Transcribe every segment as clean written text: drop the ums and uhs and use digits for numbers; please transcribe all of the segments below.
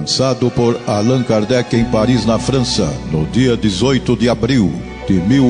Lançado por Allan Kardec em Paris, na França, no dia 18 de abril de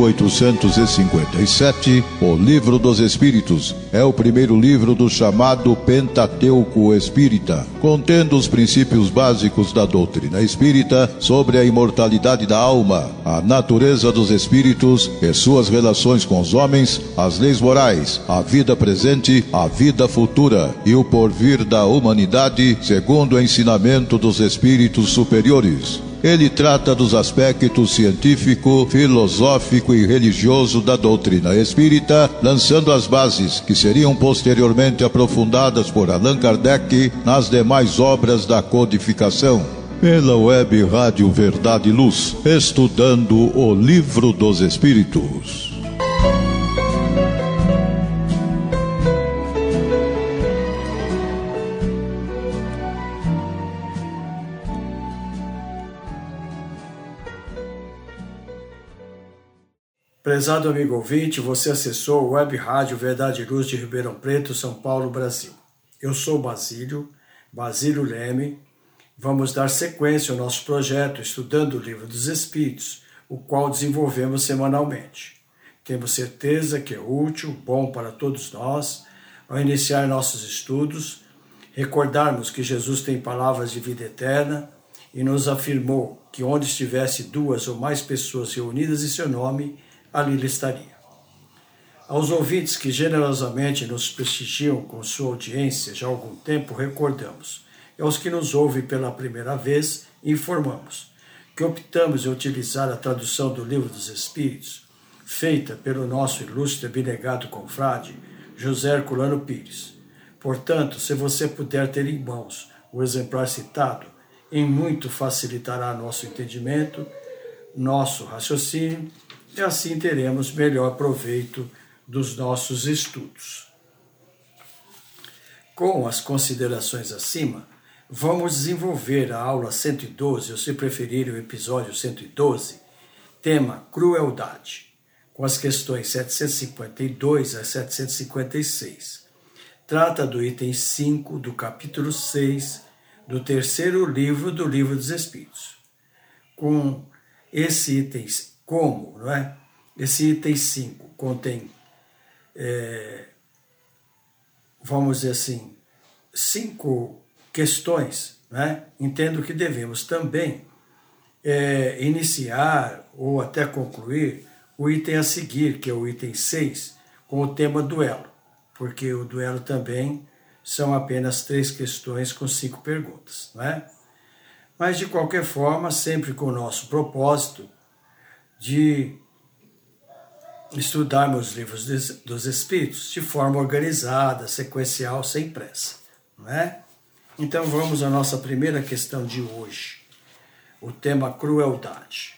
1857, o Livro dos Espíritos é o primeiro livro do chamado Pentateuco Espírita, contendo os princípios básicos da doutrina espírita sobre a imortalidade da alma, a natureza dos espíritos e suas relações com os homens, as leis morais, a vida presente, a vida futura e o porvir da humanidade, segundo o ensinamento dos espíritos superiores. Ele trata dos aspectos científico, filosófico e religioso da doutrina espírita, lançando as bases que seriam posteriormente aprofundadas por Allan Kardec nas demais obras da codificação. Pela web Rádio Verdade e Luz, estudando o Livro dos Espíritos. Prezado amigo ouvinte, você acessou a Web Rádio Verdade e Luz de Ribeirão Preto, São Paulo, Brasil. Eu sou Basílio Leme. Vamos dar sequência ao nosso projeto Estudando o Livro dos Espíritos, o qual desenvolvemos semanalmente. Temos certeza que é útil, bom para todos nós, ao iniciar nossos estudos, recordarmos que Jesus tem palavras de vida eterna e nos afirmou que onde estivesse 2 ou mais pessoas reunidas em seu nome, ali ele estaria. Aos ouvintes que generosamente nos prestigiam com sua audiência já há algum tempo, recordamos. E aos que nos ouvem pela primeira vez, informamos que optamos em utilizar a tradução do Livro dos Espíritos, feita pelo nosso ilustre e abnegado confrade, José Herculano Pires. Portanto, se você puder ter em mãos o exemplar citado, em muito facilitará nosso entendimento, nosso raciocínio, e assim teremos melhor proveito dos nossos estudos. Com as considerações acima, vamos desenvolver a aula 112, ou se preferir o episódio 112, tema Crueldade, com as questões 752 a 756. Trata do item 5 do capítulo 6 do terceiro livro do Livro dos Espíritos. Com esse item, Esse item 5 contém, vamos dizer assim, 5 questões, Entendo que devemos também iniciar ou até concluir o item a seguir, que é o item 6, com o tema duelo, porque o duelo também são apenas 3 questões com 5 perguntas, Mas, de qualquer forma, sempre com o nosso propósito de estudarmos os livros dos Espíritos de forma organizada, sequencial, sem pressa, Então vamos à nossa primeira questão de hoje, o tema crueldade.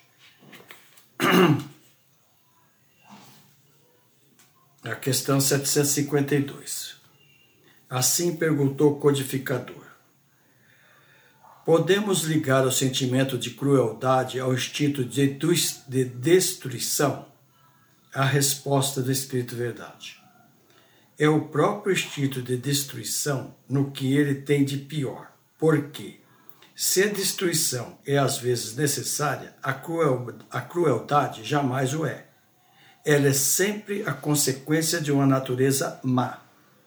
A questão 752. Assim perguntou o codificador: podemos ligar o sentimento de crueldade ao instinto de destruição? A resposta do Espírito Verdade: é o próprio instinto de destruição no que ele tem de pior. Porque, se a destruição é às vezes necessária, a crueldade jamais o é. Ela é sempre a consequência de uma natureza má.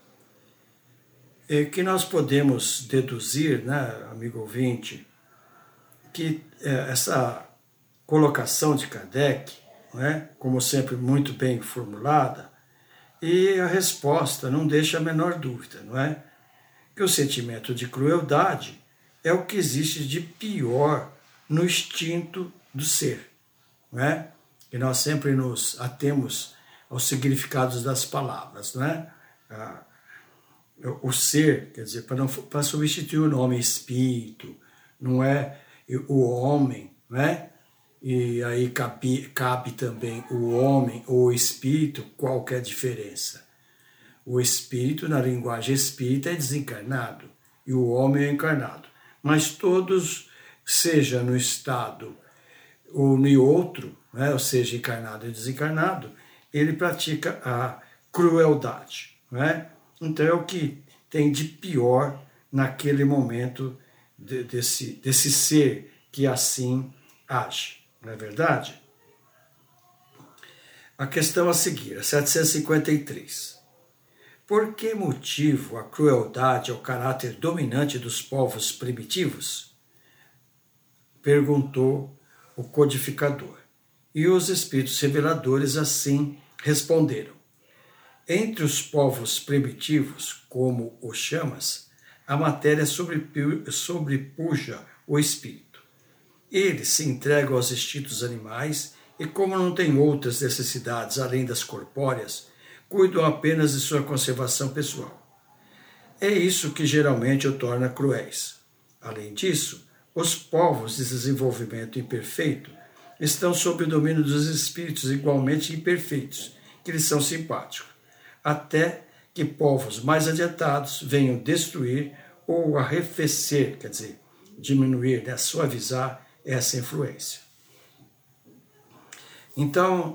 Que nós podemos deduzir, amigo ouvinte, que essa colocação de Kardec, como sempre muito bem formulada, e a resposta não deixa a menor dúvida, que o sentimento de crueldade é o que existe de pior no instinto do ser, E nós sempre nos atemos aos significados das palavras, O ser, quer dizer, para substituir o nome espírito, não é o homem, E aí cabe também o homem ou o espírito, qual que é a diferença? O espírito, na linguagem espírita, é desencarnado e o homem é encarnado. Mas todos, seja no estado ou no outro, ou seja, encarnado e desencarnado, ele pratica a crueldade. Então é o que tem de pior naquele momento desse ser que assim age, não é verdade? A questão a seguir, a 753. Por que motivo a crueldade é o caráter dominante dos povos primitivos? Perguntou o codificador. E os espíritos reveladores assim responderam. Entre os povos primitivos, como os chamas, a matéria sobrepuja o espírito. Eles se entregam aos instintos animais e, como não têm outras necessidades além das corpóreas, cuidam apenas de sua conservação pessoal. É isso que geralmente o torna cruéis. Além disso, os povos de desenvolvimento imperfeito estão sob o domínio dos espíritos igualmente imperfeitos, que lhes são simpáticos, até que povos mais adiantados venham destruir ou arrefecer, quer dizer, diminuir, suavizar essa influência. Então,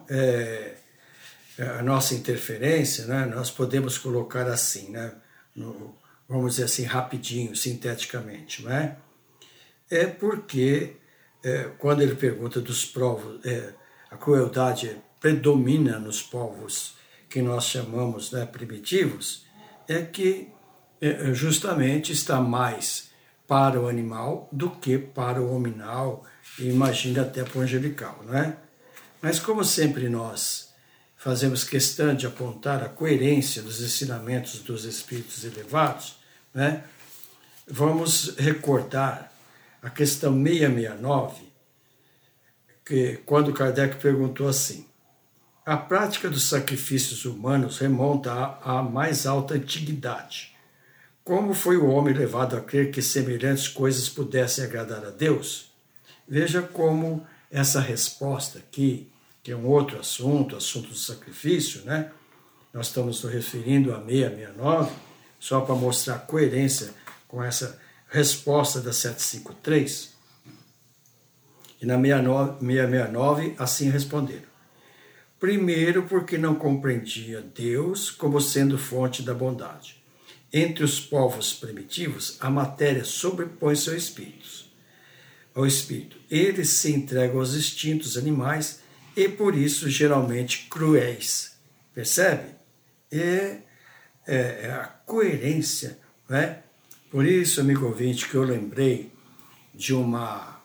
a nossa interferência, nós podemos colocar assim, vamos dizer assim, rapidinho, sinteticamente, não é? É porque, quando ele pergunta dos povos, a crueldade predomina nos povos que nós chamamos primitivos, é que justamente está mais para o animal do que para o hominal, e imagina até para o angelical, não é? Mas como sempre nós fazemos questão de apontar a coerência dos ensinamentos dos espíritos elevados, vamos recordar a questão 669, que quando Kardec perguntou assim, a prática dos sacrifícios humanos remonta à mais alta antiguidade. Como foi o homem levado a crer que semelhantes coisas pudessem agradar a Deus? Veja como essa resposta aqui, que é um outro assunto do sacrifício, nós estamos nos referindo a 669, só para mostrar a coerência com essa resposta da 753. E na 669, assim responderam. Primeiro, porque não compreendia Deus como sendo fonte da bondade. Entre os povos primitivos, a matéria sobrepõe-se ao espírito. Eles se entregam aos instintos animais e, por isso, geralmente cruéis. Percebe? É a coerência, Por isso, amigo ouvinte, que eu lembrei de uma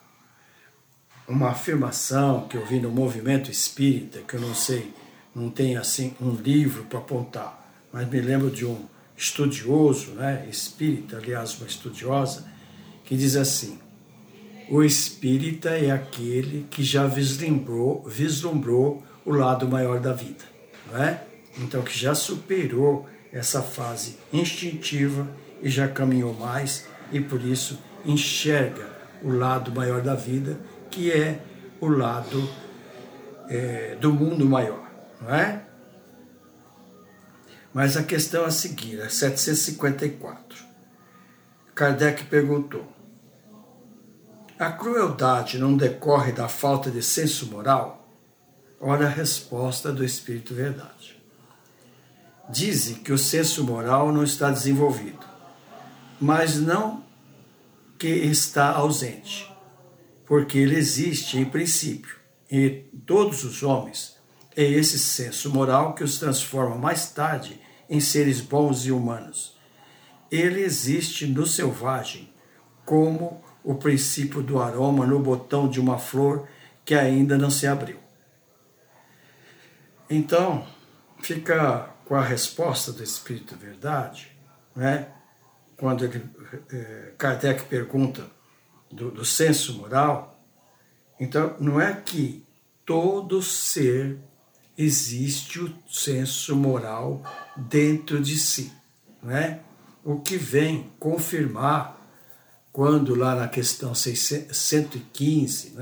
afirmação que eu vi no movimento espírita, que eu não sei, não tem assim um livro para apontar, mas me lembro de um estudioso, espírita, aliás, uma estudiosa, que diz assim, o espírita é aquele que já vislumbrou o lado maior da vida, Então, que já superou essa fase instintiva e já caminhou mais e, por isso, enxerga o lado maior da vida, que é o lado do mundo maior, Mas a questão é a seguir, a 754. Kardec perguntou, a crueldade não decorre da falta de senso moral? Olha a resposta do Espírito Verdade. Dizem que o senso moral não está desenvolvido, mas não que está ausente, porque ele existe em princípio, e todos os homens é esse senso moral que os transforma mais tarde em seres bons e humanos. Ele existe no selvagem, como o princípio do aroma no botão de uma flor que ainda não se abriu. Então, fica com a resposta do Espírito Verdade, quando Kardec pergunta do senso moral. Então, não é que todo ser existe o senso moral dentro de si, O que vem confirmar quando lá na questão 115,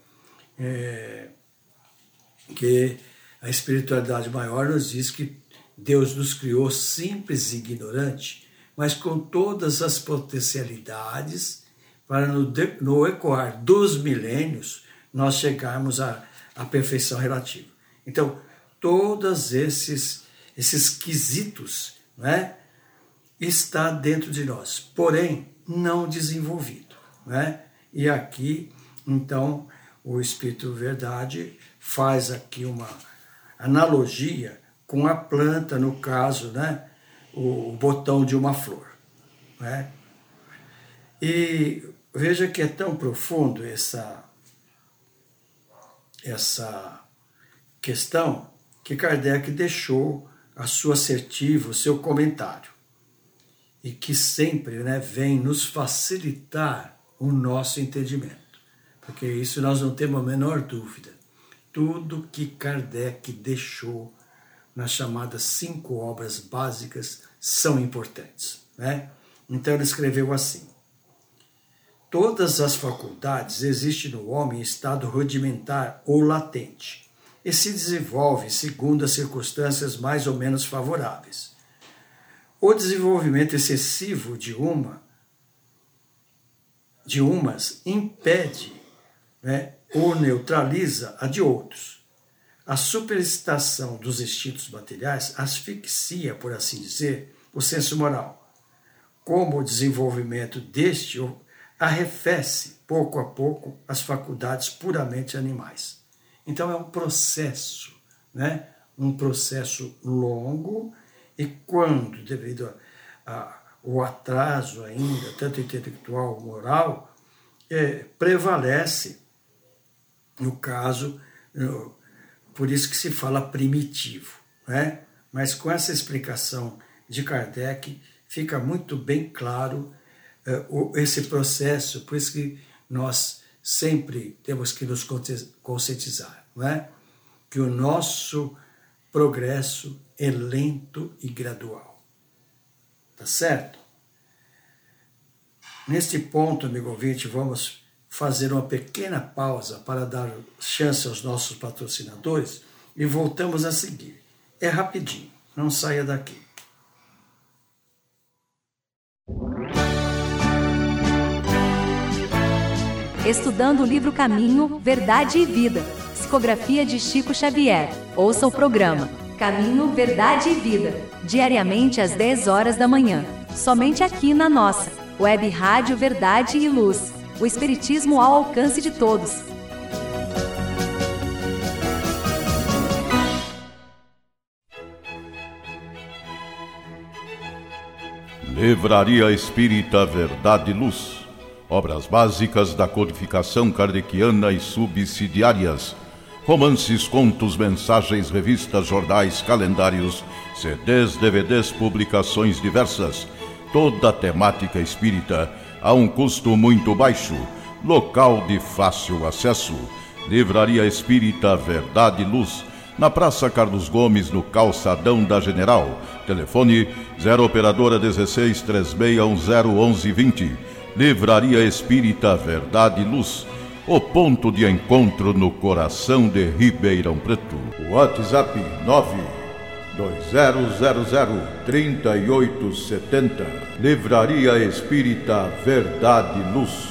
que a espiritualidade maior nos diz que Deus nos criou simples e ignorante, mas com todas as potencialidades para no ecoar dos milênios nós chegarmos à perfeição relativa. Então, todos esses quesitos está dentro de nós, porém não desenvolvido. né? E aqui, então, o Espírito Verdade faz aqui uma analogia com a planta, no caso, né? O botão de uma flor, né? E veja que é tão profundo essa questão que Kardec deixou a sua assertiva, o seu comentário, e que sempre, né, vem nos facilitar o nosso entendimento, porque isso nós não temos a menor dúvida. Tudo que Kardec deixou nas chamadas 5 obras básicas são importantes, né? Então ele escreveu assim: todas as faculdades existem no homem em estado rudimentar ou latente e se desenvolve segundo as circunstâncias mais ou menos favoráveis. O desenvolvimento excessivo de umas impede, né, ou neutraliza a de outros. A superexcitação dos instintos materiais asfixia, por assim dizer, o senso moral. Como o desenvolvimento deste arrefece, pouco a pouco, as faculdades puramente animais. Então é um processo, né? Um processo longo, e quando, devido ao atraso ainda, tanto intelectual como moral, prevalece, no caso, por isso que se fala primitivo, né? Mas com essa explicação de Kardec, fica muito bem claro esse processo, por isso que nós sempre temos que nos conscientizar, não é? Que o nosso progresso é lento e gradual. Tá certo? Neste ponto, amigo ouvinte, vamos fazer uma pequena pausa para dar chance aos nossos patrocinadores e voltamos a seguir. É rapidinho, não saia daqui. Estudando o livro Caminho, Verdade e Vida, psicografia de Chico Xavier. Ouça o programa Caminho, Verdade e Vida, diariamente às 10 horas da manhã, somente aqui na nossa Web Rádio Verdade e Luz, o Espiritismo ao alcance de todos. Livraria Espírita Verdade e Luz. Obras básicas da codificação kardeciana e subsidiárias. Romances, contos, mensagens, revistas, jornais, calendários, CDs, DVDs, publicações diversas. Toda a temática espírita a um custo muito baixo. Local de fácil acesso. Livraria Espírita Verdade e Luz. Na Praça Carlos Gomes, no Calçadão da General. Telefone 0 operadora 16 3610 1120. Livraria Espírita Verdade e Luz, o ponto de encontro no coração de Ribeirão Preto. WhatsApp 920003870. Livraria Espírita Verdade e Luz.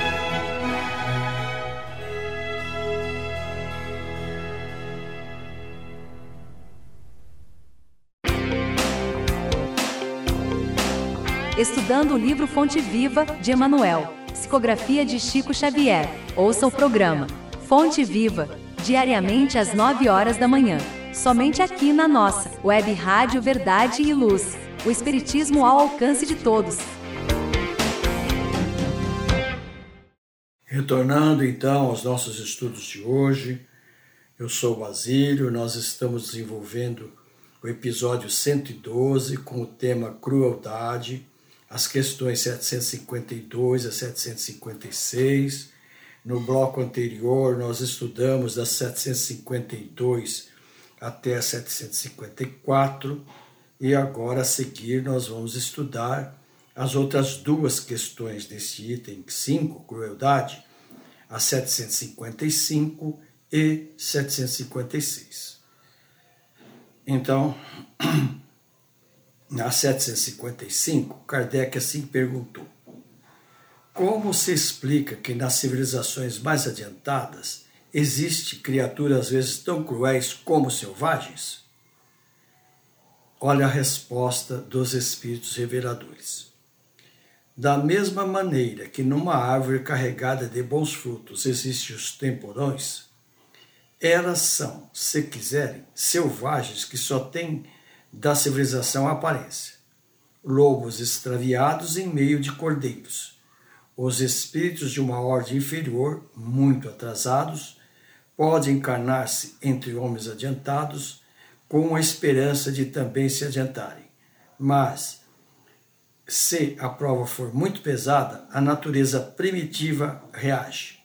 Estudando o livro Fonte Viva, de Emmanuel, psicografia de Chico Xavier. Ouça o programa Fonte Viva, diariamente às 9 horas da manhã, somente aqui na nossa Web Rádio Verdade e Luz, o Espiritismo ao alcance de todos. Retornando então aos nossos estudos de hoje, eu sou o Basílio, nós estamos desenvolvendo o episódio 112 com o tema Crueldade, as questões 752 a 756. No bloco anterior, nós estudamos das 752 até a 754, e agora a seguir nós vamos estudar as outras duas questões desse item 5, Crueldade, a 755 e 756. Então, na 755, Kardec assim perguntou: como se explica que nas civilizações mais adiantadas existe criaturas às vezes tão cruéis como selvagens? Olha a resposta dos Espíritos Reveladores. Da mesma maneira que numa árvore carregada de bons frutos existem os temporões, elas são, se quiserem, selvagens que só têm da civilização a aparência. Lobos extraviados em meio de cordeiros. Os espíritos de uma ordem inferior, muito atrasados, podem encarnar-se entre homens adiantados, com a esperança de também se adiantarem. Mas, se a prova for muito pesada, a natureza primitiva reage.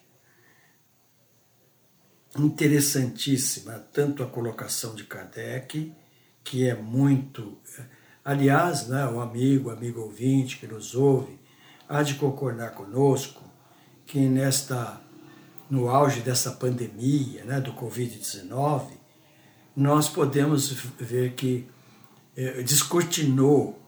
Interessantíssima tanto a colocação de Kardec, que é muito... Aliás, né, o amigo ouvinte que nos ouve, há de concordar conosco que no auge dessa pandemia, né, do Covid-19, nós podemos ver que descortinou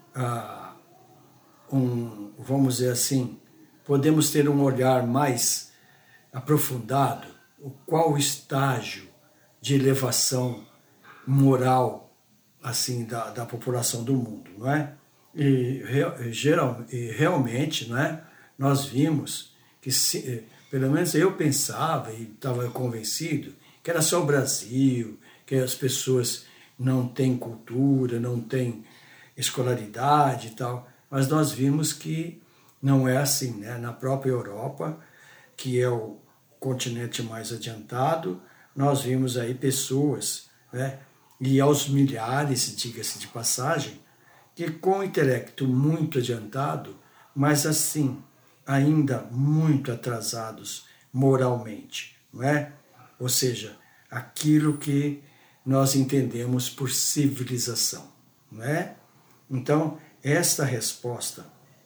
vamos dizer assim, podemos ter um olhar mais aprofundado, qual o estágio de elevação moral assim da população do mundo, não é? E realmente, não é? Nós vimos que, pelo menos eu pensava e estava convencido que era só o Brasil, que as pessoas não têm cultura, não têm escolaridade e tal, mas nós vimos que não é assim, né? Na própria Europa, que é o continente mais adiantado, nós vimos aí pessoas, né? E aos milhares, diga-se de passagem, que com intelecto muito adiantado, mas assim, ainda muito atrasados moralmente, não é? Ou seja, aquilo que nós entendemos por civilização, não é? Então, esta resposta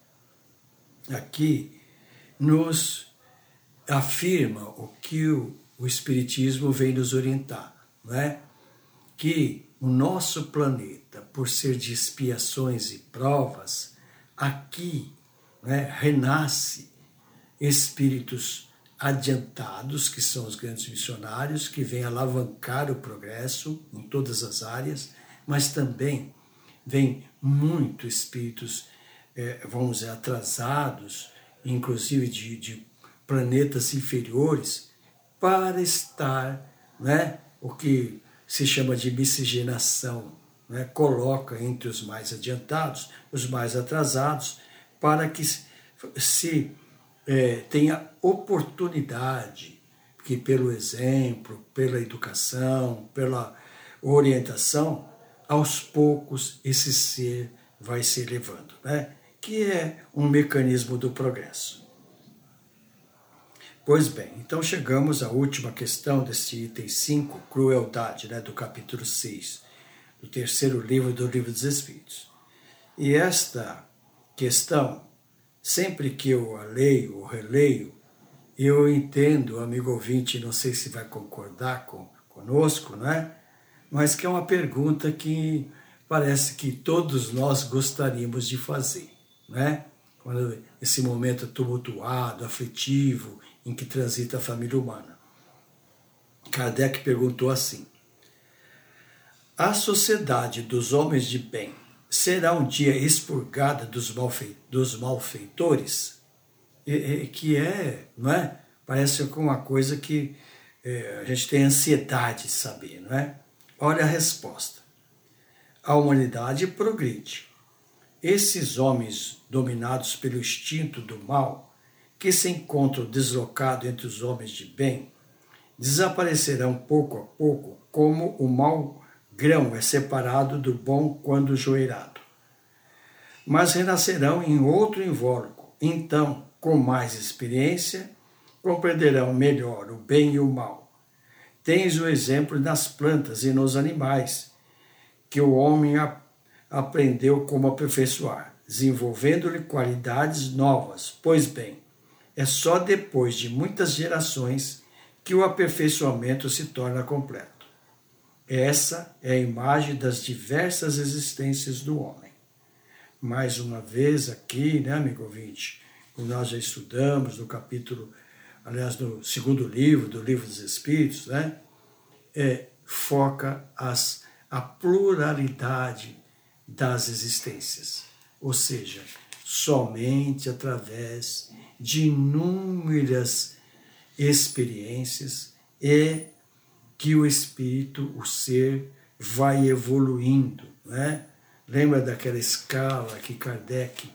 aqui nos afirma o que o Espiritismo vem nos orientar, não é? Que o nosso planeta, por ser de expiações e provas, aqui, né, renasce espíritos adiantados, que são os grandes missionários, que vêm alavancar o progresso em todas as áreas, mas também vêm muitos espíritos, vamos dizer, atrasados, inclusive de planetas inferiores, para estar, né, o que se chama de miscigenação, né, coloca entre os mais adiantados, os mais atrasados, para que se tenha oportunidade, que pelo exemplo, pela educação, pela orientação, aos poucos esse ser vai se elevando, né? Que é um mecanismo do progresso. Pois bem, então chegamos à última questão deste item 5, crueldade, né, do capítulo 6, do terceiro livro do Livro dos Espíritos. E esta questão, sempre que eu a leio ou releio, eu entendo, amigo ouvinte, não sei se vai concordar conosco, né? Mas que é uma pergunta que parece que todos nós gostaríamos de fazer, né? Quando esse momento tumultuado, aflitivo, em que transita a família humana. Kardec perguntou assim: a sociedade dos homens de bem será um dia expurgada dos malfeitores? Que não é? Parece uma coisa que a gente tem ansiedade de saber, não é? Olha a resposta. A humanidade progride. Esses homens dominados pelo instinto do mal, que se encontram deslocados entre os homens de bem, desaparecerão pouco a pouco, como o mau grão é separado do bom quando joeirado. Mas renascerão em outro invólucro. Então, com mais experiência, compreenderão melhor o bem e o mal. Tens o exemplo nas plantas e nos animais, que o homem aprendeu como aperfeiçoar, desenvolvendo-lhe qualidades novas. Pois bem, é só depois de muitas gerações que o aperfeiçoamento se torna completo. Essa é a imagem das diversas existências do homem. Mais uma vez aqui, né, amigo ouvinte, como nós já estudamos no capítulo, aliás, no segundo livro do Livro dos Espíritos, né, foca a pluralidade das existências. Ou seja, somente através de inúmeras experiências é que o espírito, o ser, vai evoluindo, né? Lembra daquela escala que Kardec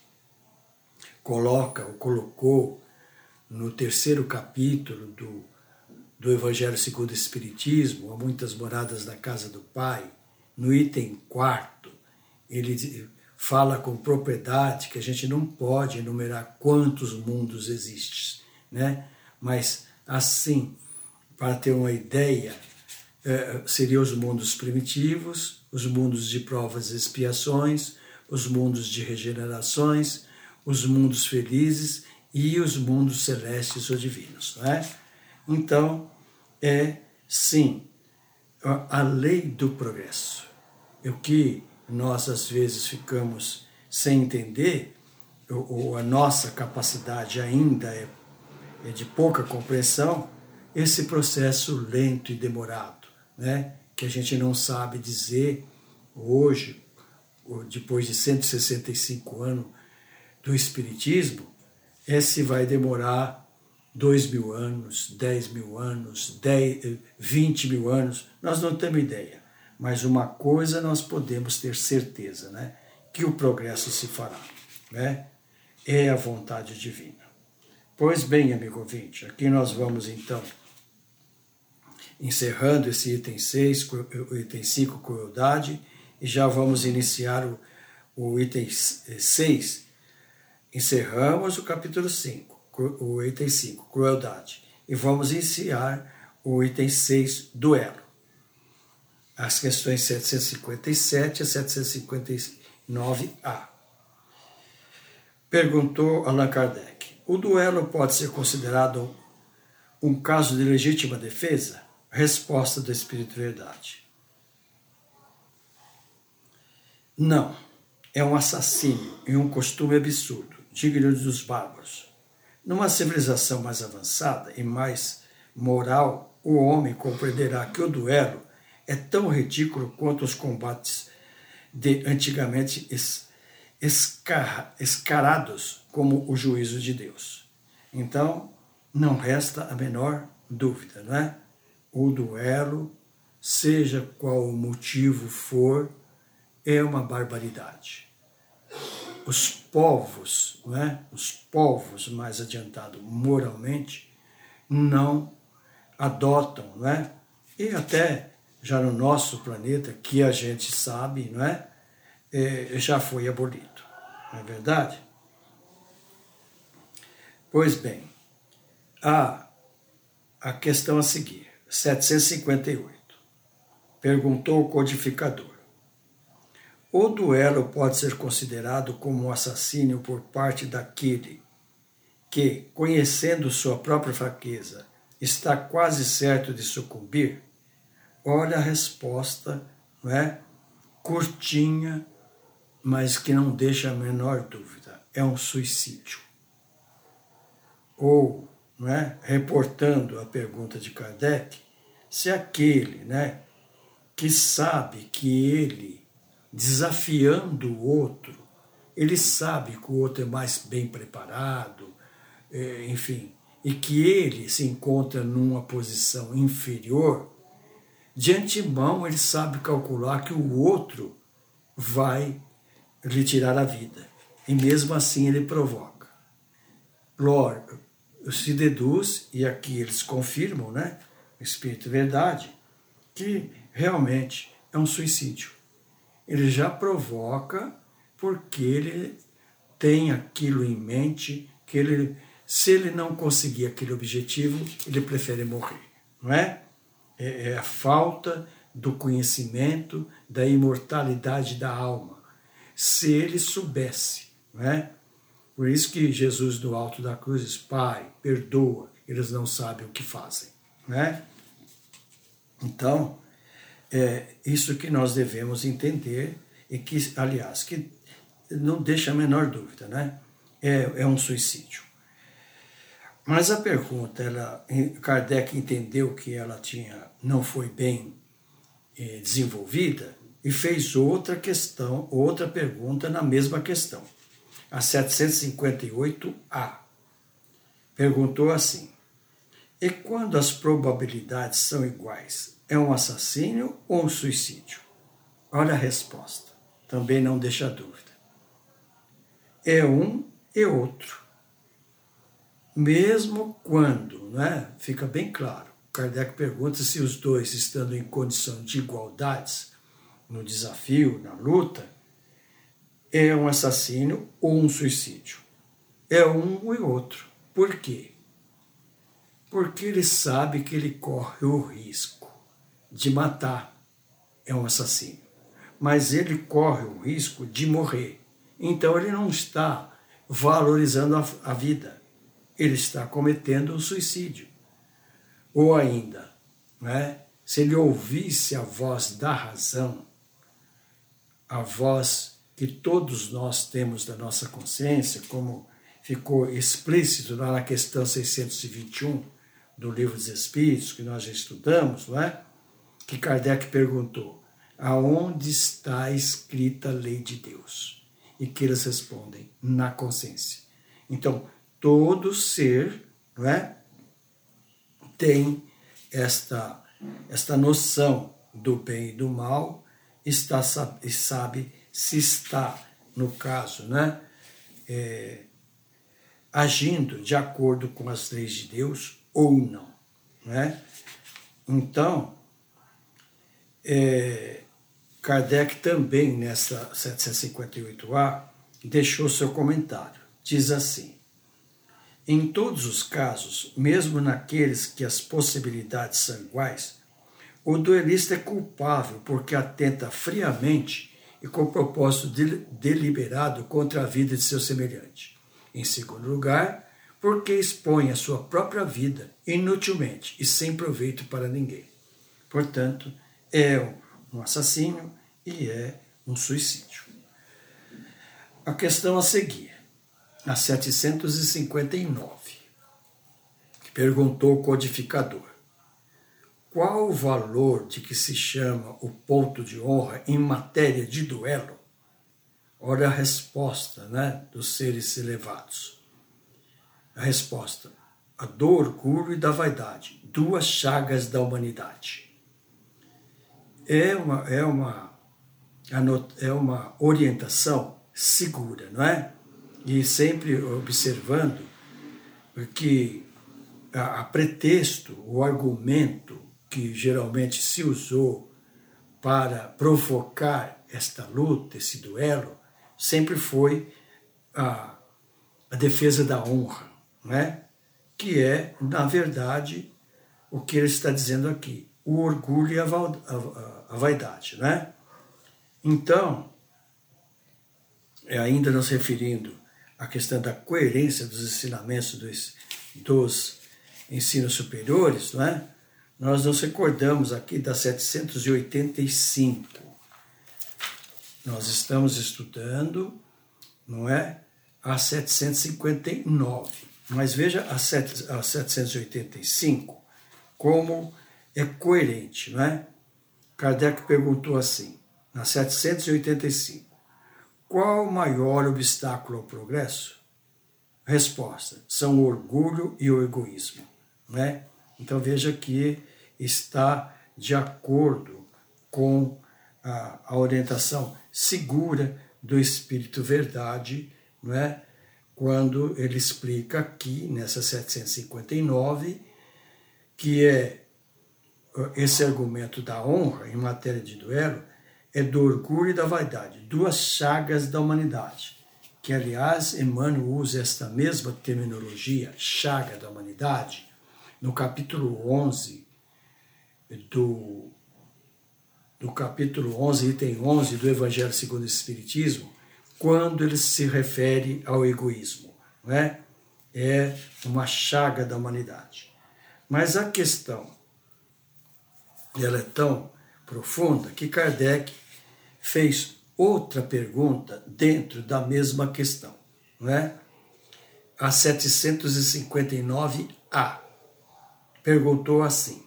colocou no 3º capítulo do Evangelho segundo o Espiritismo, Há Muitas Moradas na Casa do Pai, no item 4º, ele fala com propriedade que a gente não pode enumerar quantos mundos existem, né? Mas, assim, para ter uma ideia, seriam os mundos primitivos, os mundos de provas e expiações, os mundos de regenerações, os mundos felizes e os mundos celestes ou divinos, não é? Então, sim, a lei do progresso. O que nós, às vezes, ficamos sem entender, ou a nossa capacidade ainda é de pouca compreensão, esse processo lento e demorado, né? Que a gente não sabe dizer hoje, depois de 165 anos do Espiritismo, se vai demorar 2.000 anos, 10.000 anos, 20.000 anos, nós não temos ideia. Mas uma coisa nós podemos ter certeza, né? Que o progresso se fará, né? É a vontade divina. Pois bem, amigo ouvinte, aqui nós vamos então encerrando esse item 6, o item 5, crueldade, e já vamos iniciar o item 6. Encerramos o capítulo 5, o item 5, crueldade, e vamos iniciar o item 6, duelo. As questões 757 a 759A. Perguntou Allan Kardec: o duelo pode ser considerado um caso de legítima defesa? Resposta do Espírito Verdade: não, é um assassínio e um costume absurdo, digno dos bárbaros. Numa civilização mais avançada e mais moral, o homem compreenderá que o duelo é tão ridículo quanto os combates de antigamente escarados como o juízo de Deus. Então, não resta a menor dúvida, não é? O duelo, seja qual o motivo for, é uma barbaridade. Os povos, não é? Os povos mais adiantados moralmente não adotam, não é? E até já no nosso planeta, que a gente sabe, não é? Já foi abolido, não é verdade? Pois bem, a questão a seguir, 758. Perguntou o codificador: o duelo pode ser considerado como um assassínio por parte daquele que, conhecendo sua própria fraqueza, está quase certo de sucumbir? Olha a resposta, não é? Curtinha, mas que não deixa a menor dúvida. É um suicídio. Ou, não é? Reportando a pergunta de Kardec, se aquele, né, que sabe que ele, desafiando o outro, ele sabe que o outro é mais bem preparado, enfim, e que ele se encontra numa posição inferior, de antemão ele sabe calcular que o outro vai lhe tirar a vida. E mesmo assim ele provoca. Lógico, se deduz, e aqui eles confirmam, né, o Espírito Verdade, que realmente é um suicídio. Ele já provoca porque ele tem aquilo em mente, que ele, se ele não conseguir aquele objetivo, ele prefere morrer, não é? É a falta do conhecimento da imortalidade da alma. Se ele soubesse, não é? Por isso que Jesus do alto da cruz diz: Pai, perdoa, eles não sabem o que fazem, não é? Então, é isso que nós devemos entender e que, aliás, que não deixa a menor dúvida, né? É um suicídio. Mas a pergunta, Kardec entendeu que ela não foi bem desenvolvida e fez outra questão, outra pergunta na mesma questão. a 758A. Perguntou assim: e quando as probabilidades são iguais, é um assassínio ou um suicídio? Olha a resposta, também não deixa dúvida. É um e outro. Mesmo quando, né, fica bem claro, Kardec pergunta se os dois, estando em condição de igualdades, no desafio, na luta, é um assassínio ou um suicídio. É um e outro. Por quê? Porque ele sabe que ele corre o risco de matar, é um assassínio. Mas ele corre o risco de morrer. Então ele não está valorizando a vida. Ele está cometendo um suicídio. Ou ainda, né, se ele ouvisse a voz da razão, a voz que todos nós temos da nossa consciência, como ficou explícito lá na questão 621 do Livro dos Espíritos, que nós já estudamos, não é? Que Kardec perguntou: aonde está escrita a lei de Deus? E que eles respondem: na consciência. Então, todo ser, não é, tem esta noção do bem e do mal, e sabe se está, no caso, né, agindo de acordo com as leis de Deus ou não. Né? Então, Kardec também, nessa 758A, deixou seu comentário. Diz assim: em todos os casos, mesmo naqueles que as possibilidades são iguais, o duelista é culpável porque atenta friamente e com propósito deliberado contra a vida de seu semelhante. Em segundo lugar, porque expõe a sua própria vida inutilmente e sem proveito para ninguém. Portanto, é um assassínio e é um suicídio. A questão a seguir, a 759, que perguntou o codificador: qual o valor de que se chama o ponto de honra em matéria de duelo? Olha a resposta, né, dos seres elevados. A resposta: a do orgulho e da vaidade, duas chagas da humanidade. É uma orientação segura, não é? E sempre observando que a pretexto, o argumento que geralmente se usou para provocar esta luta, esse duelo, sempre foi a defesa da honra, né? Que é, na verdade, o que ele está dizendo aqui, o orgulho e a vaidade. Né? Então, ainda nos referindo à questão da coerência dos ensinamentos dos ensinos superiores, não é? Nós nos recordamos aqui da 785. Nós estamos estudando, não é, a 759. Mas veja a 785 como é coerente, não é? Kardec perguntou assim, na 785, qual o maior obstáculo ao progresso? Resposta: são o orgulho e o egoísmo, não é? Então veja que está de acordo com a orientação segura do Espírito Verdade, não é? Quando ele explica aqui, nessa 759, que esse argumento da honra em matéria de duelo é do orgulho e da vaidade, duas chagas da humanidade, que, aliás, Emmanuel usa esta mesma terminologia, chaga da humanidade, no capítulo 11 do capítulo 11, item 11 do Evangelho segundo o Espiritismo, quando ele se refere ao egoísmo, não é? É uma chaga da humanidade. Mas a questão, ela é tão profunda que Kardec fez outra pergunta dentro da mesma questão, não é? A 759A. Perguntou assim: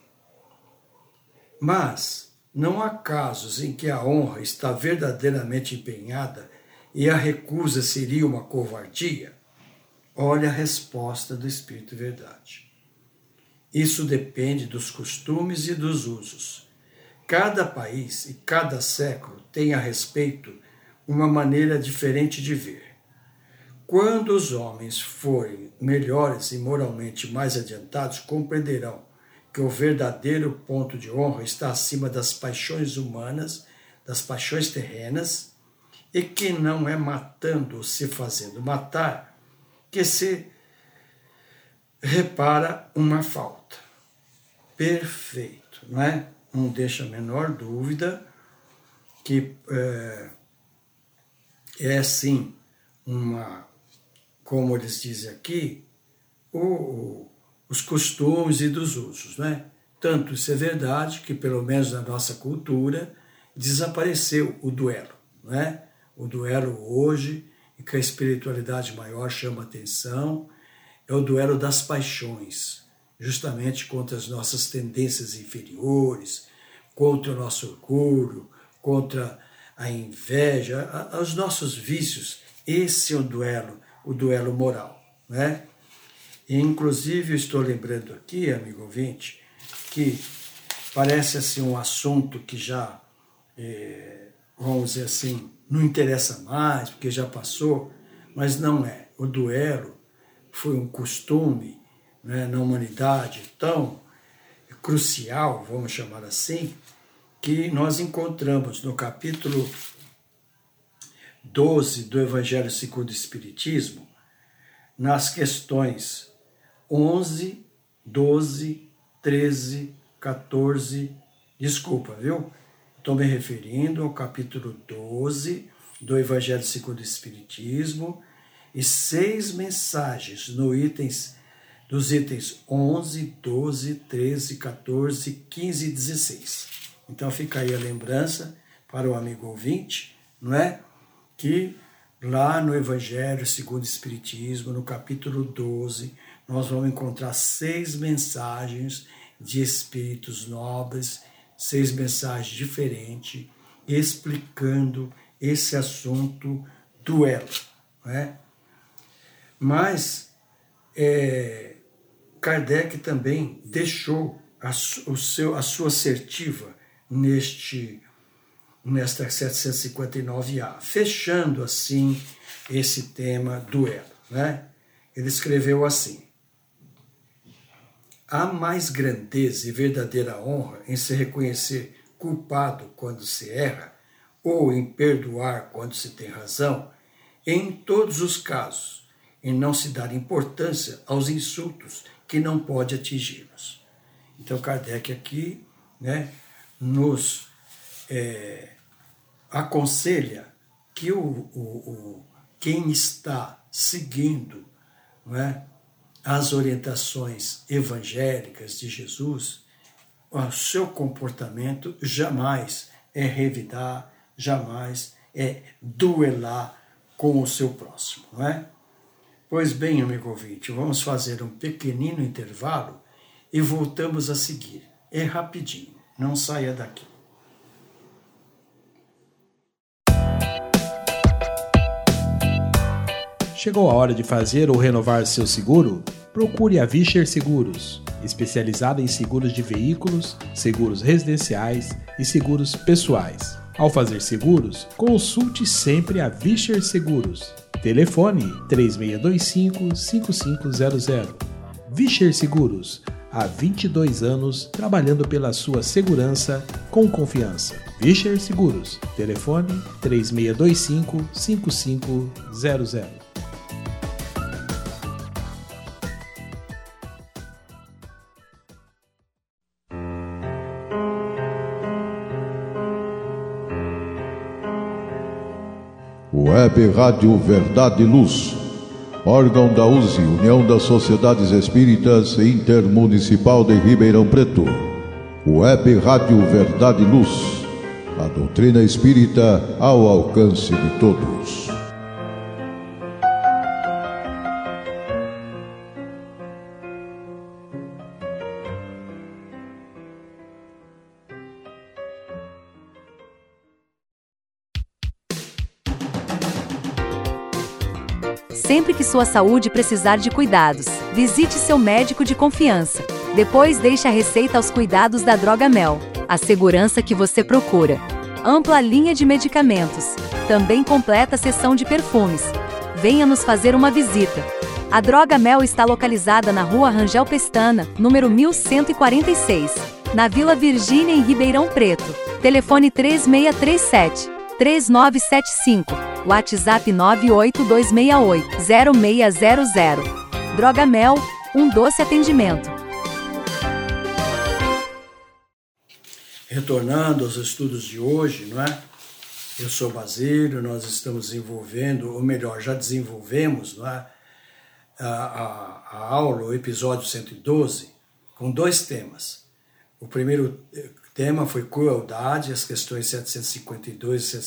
mas não há casos em que a honra está verdadeiramente empenhada e a recusa seria uma covardia? Olha a resposta do Espírito Verdade. Isso depende dos costumes e dos usos. Cada país e cada século tem a respeito uma maneira diferente de ver. Quando os homens forem melhores e moralmente mais adiantados, compreenderão que o verdadeiro ponto de honra está acima das paixões humanas, das paixões terrenas, e que não é matando ou se fazendo matar que se repara uma falta. Perfeito, não é? Não deixa a menor dúvida que é sim uma, como eles dizem aqui, os costumes e dos usos, né? Tanto isso é verdade que, pelo menos na nossa cultura, desapareceu o duelo, né? O duelo hoje, e que a espiritualidade maior chama atenção, é o duelo das paixões, justamente contra as nossas tendências inferiores, contra o nosso orgulho, contra a inveja, os nossos vícios. Esse é o duelo moral, né? E, inclusive, eu estou lembrando aqui, amigo ouvinte, que parece assim um assunto que já, vamos dizer assim, não interessa mais, porque já passou, mas não é. O duelo foi um costume, né, na humanidade tão crucial, vamos chamar assim, que nós encontramos no capítulo 12 do Evangelho segundo o Espiritismo, nas questões 11, 12, 13, 14, desculpa, viu? Estou me referindo ao capítulo 12 do Evangelho segundo o Espiritismo e 6 mensagens dos itens 11, 12, 13, 14, 15 e 16. Então fica aí a lembrança para o amigo ouvinte, não é? Que lá no Evangelho segundo o Espiritismo, no capítulo 12, nós vamos encontrar 6 mensagens de espíritos nobres, 6 mensagens diferentes, explicando esse assunto duelo, né? Mas Kardec também deixou a sua assertiva nesta 759A, fechando assim esse tema duelo, né? Ele escreveu assim: há mais grandeza e verdadeira honra em se reconhecer culpado quando se erra, ou em perdoar quando se tem razão, em todos os casos, em não se dar importância aos insultos que não pode atingi-los. Então Kardec aqui, né, nos aconselha que quem está seguindo, não é, as orientações evangélicas de Jesus, o seu comportamento jamais é revidar, jamais é duelar com o seu próximo, não é? Pois bem, amigo ouvinte, vamos fazer um pequenino intervalo e voltamos a seguir. É rapidinho, não saia daqui. Chegou a hora de fazer ou renovar seu seguro? Procure a Vischer Seguros, especializada em seguros de veículos, seguros residenciais e seguros pessoais. Ao fazer seguros, consulte sempre a Vischer Seguros. Telefone 3625-5500. Vischer Seguros, há 22 anos trabalhando pela sua segurança com confiança. Vischer Seguros, telefone 3625-5500. Web Rádio Verdade e Luz, órgão da USE, União das Sociedades Espíritas Intermunicipal de Ribeirão Preto. Web Rádio Verdade e Luz, a doutrina espírita ao alcance de todos. Sempre que sua saúde precisar de cuidados, visite seu médico de confiança. Depois deixe a receita aos cuidados da Drogamel, a segurança que você procura. Ampla linha de medicamentos. Também completa seção de perfumes. Venha nos fazer uma visita. A Drogamel está localizada na Rua Rangel Pestana, número 1146, na Vila Virgínia, em Ribeirão Preto. Telefone 3637-3975, WhatsApp 98268-0600. Drogamel, um doce atendimento. Retornando aos estudos de hoje, não é? Eu sou Basílio, nós estamos desenvolvendo, ou melhor, já desenvolvemos, não é? A aula, o episódio 112, com 2 temas. O primeiro tema foi crueldade, as questões 752 e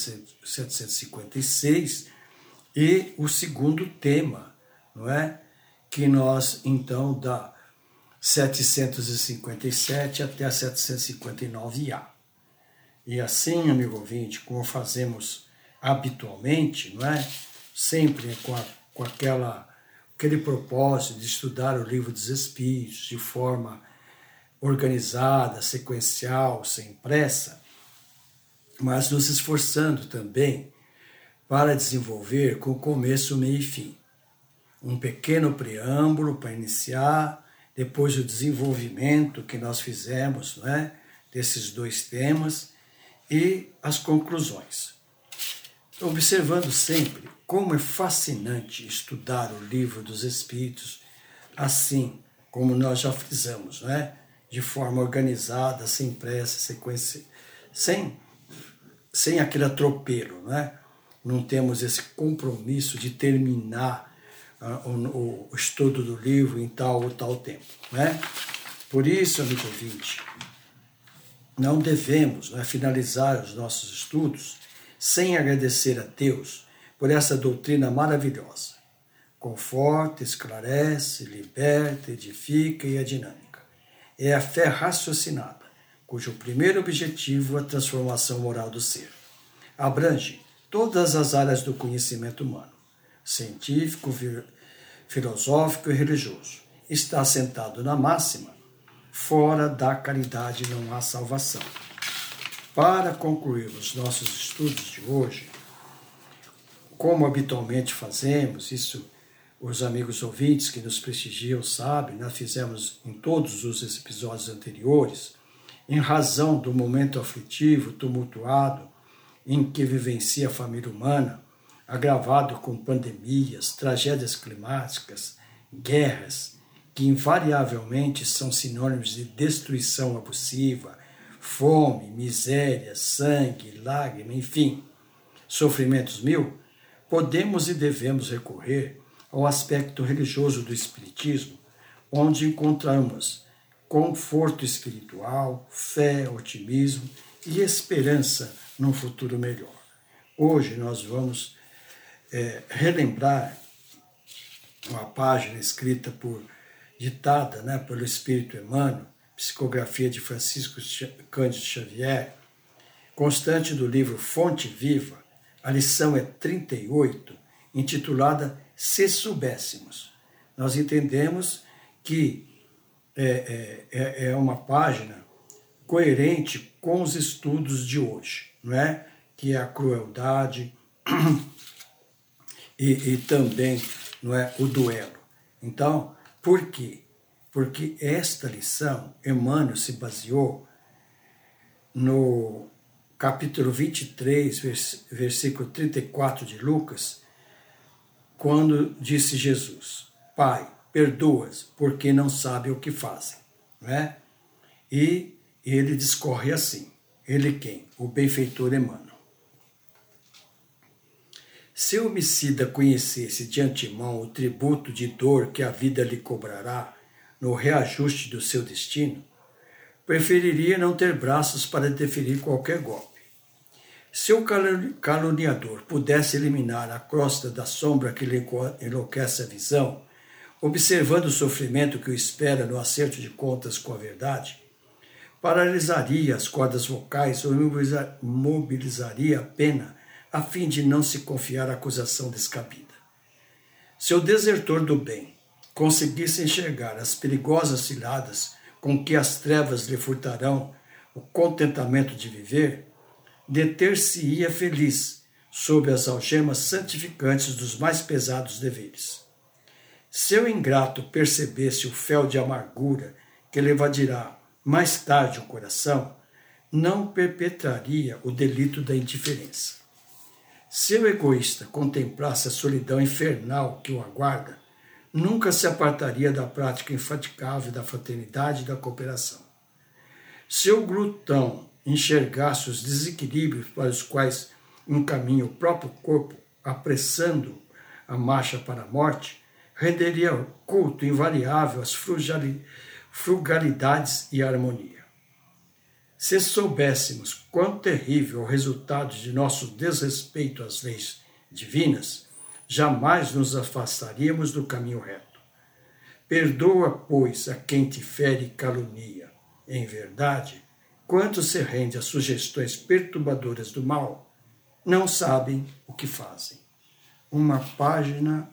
756, e o segundo tema, não é? Que nós, então, da 757 até a 759A. E assim, amigo ouvinte, como fazemos habitualmente, não é? Sempre com aquele propósito de estudar o Livro dos Espíritos de forma organizada, sequencial, sem pressa, mas nos esforçando também para desenvolver com começo, meio e fim. Um pequeno preâmbulo para iniciar, depois o desenvolvimento que nós fizemos, não é? Desses 2 temas e as conclusões. Observando sempre como é fascinante estudar o Livro dos Espíritos, assim como nós já fizemos, não é? De forma organizada, sem pressa, sequência, sem aquele atropelo, não é? Não temos esse compromisso de terminar o estudo do livro em tal ou tal tempo, não é? Por isso, amigo ouvinte, não devemos, não é, finalizar os nossos estudos sem agradecer a Deus por essa doutrina maravilhosa. Conforta, esclarece, liberta, edifica e é dinâmica. É a fé raciocinada, cujo primeiro objetivo é a transformação moral do ser. Abrange todas as áreas do conhecimento humano, científico, filosófico e religioso. Está assentado na máxima: fora da caridade não há salvação. Para concluir os nossos estudos de hoje, como habitualmente fazemos, isso os amigos ouvintes que nos prestigiam sabem, nós fizemos em todos os episódios anteriores, em razão do momento aflitivo, tumultuado, em que vivencia a família humana, agravado com pandemias, tragédias climáticas, guerras, que invariavelmente são sinônimos de destruição abusiva, fome, miséria, sangue, lágrima, enfim, sofrimentos mil, podemos e devemos recorrer ao aspecto religioso do Espiritismo, onde encontramos conforto espiritual, fé, otimismo e esperança num futuro melhor. Hoje nós vamos relembrar uma página escrita ditada, né, pelo Espírito Emmanuel, psicografia de Francisco Cândido Xavier, constante do livro Fonte Viva. A lição é 38, intitulada Se Soubéssemos. Nós entendemos que é uma página coerente com os estudos de hoje, não é? Que é a crueldade e também, não é, o duelo. Então, por quê? Porque esta lição, Emmanuel se baseou no capítulo 23, versículo 34 de Lucas, quando disse Jesus: Pai, perdoa-os, porque não sabem o que fazem. Não é? E ele discorre assim. Ele quem? O benfeitor Emmanuel. Se o homicida conhecesse de antemão o tributo de dor que a vida lhe cobrará no reajuste do seu destino, preferiria não ter braços para deferir qualquer golpe. Se o caluniador pudesse eliminar a crosta da sombra que lhe enlouquece a visão, observando o sofrimento que o espera no acerto de contas com a verdade, paralisaria as cordas vocais ou mobilizaria a pena a fim de não se confiar à acusação descabida. Se o desertor do bem conseguisse enxergar as perigosas ciladas com que as trevas lhe furtarão o contentamento de viver, deter-se-ia feliz sob as algemas santificantes dos mais pesados deveres. Se o ingrato percebesse o fel de amargura que lhe evadirá mais tarde o coração, não perpetraria o delito da indiferença. Se o egoísta contemplasse a solidão infernal que o aguarda, nunca se apartaria da prática infaticável da fraternidade e da cooperação. Se o glutão enxergasse os desequilíbrios para os quais encaminha o próprio corpo, apressando a marcha para a morte, renderia culto invariável às frugalidades e à harmonia. Se soubéssemos quão terrível é o resultado de nosso desrespeito às leis divinas, jamais nos afastaríamos do caminho reto. Perdoa, pois, a quem te fere e calunia. Em verdade, quanto se rende às sugestões perturbadoras do mal, não sabem o que fazem. Uma página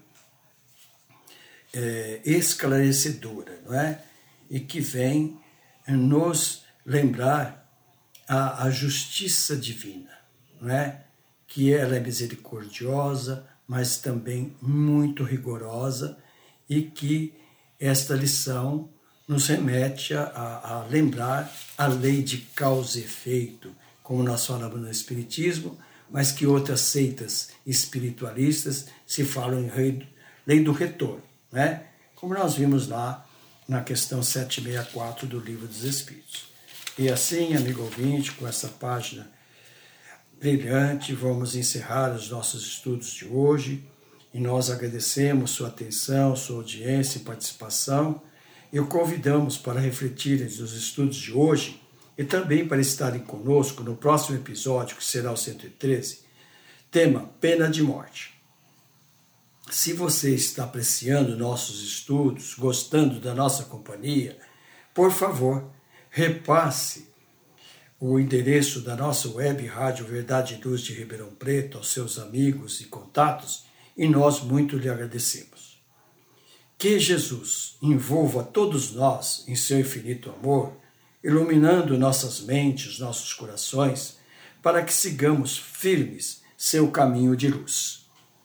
esclarecedora, não é? E que vem nos lembrar a justiça divina, não é? Que ela é misericordiosa, mas também muito rigorosa, e que esta lição nos remete a lembrar a lei de causa e efeito, como nós falamos no Espiritismo, mas que outras seitas espiritualistas se falam em lei do retorno, né? Como nós vimos lá na questão 764 do Livro dos Espíritos. E assim, amigo ouvinte, com essa página brilhante, vamos encerrar os nossos estudos de hoje, e nós agradecemos sua atenção, sua audiência e participação, e o convidamos para refletirem nos estudos de hoje e também para estarem conosco no próximo episódio, que será o 113, tema Pena de Morte. Se você está apreciando nossos estudos, gostando da nossa companhia, por favor, repasse o endereço da nossa web rádio Verdade e Luz de Ribeirão Preto aos seus amigos e contatos, e nós muito lhe agradecemos. Que Jesus envolva todos nós em seu infinito amor, iluminando nossas mentes, nossos corações, para que sigamos firmes seu caminho de luz.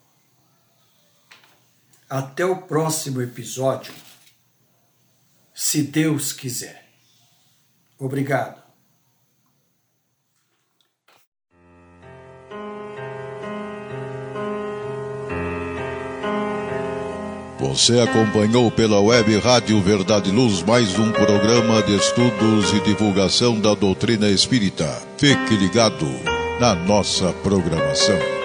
Até o próximo episódio, se Deus quiser. Obrigado. Você acompanhou pela web Rádio Verdade e Luz mais um programa de estudos e divulgação da doutrina espírita. Fique ligado na nossa programação.